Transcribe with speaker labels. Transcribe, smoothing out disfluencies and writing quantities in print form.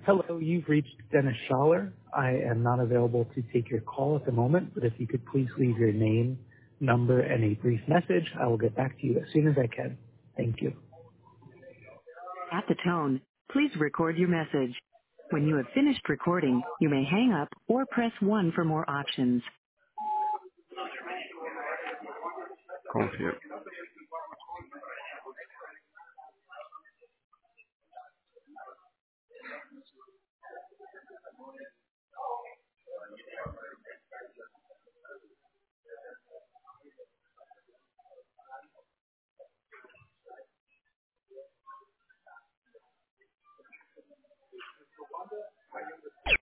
Speaker 1: Hello, you've reached Dennis Schaller. I am not available to take your call at the moment, but if you could please leave your name, number, and a brief message, I will get back to you as soon as I can. Thank you.
Speaker 2: At the tone, please record your message. When you have finished recording, you may hang up or press 1 for more options.
Speaker 3: Confident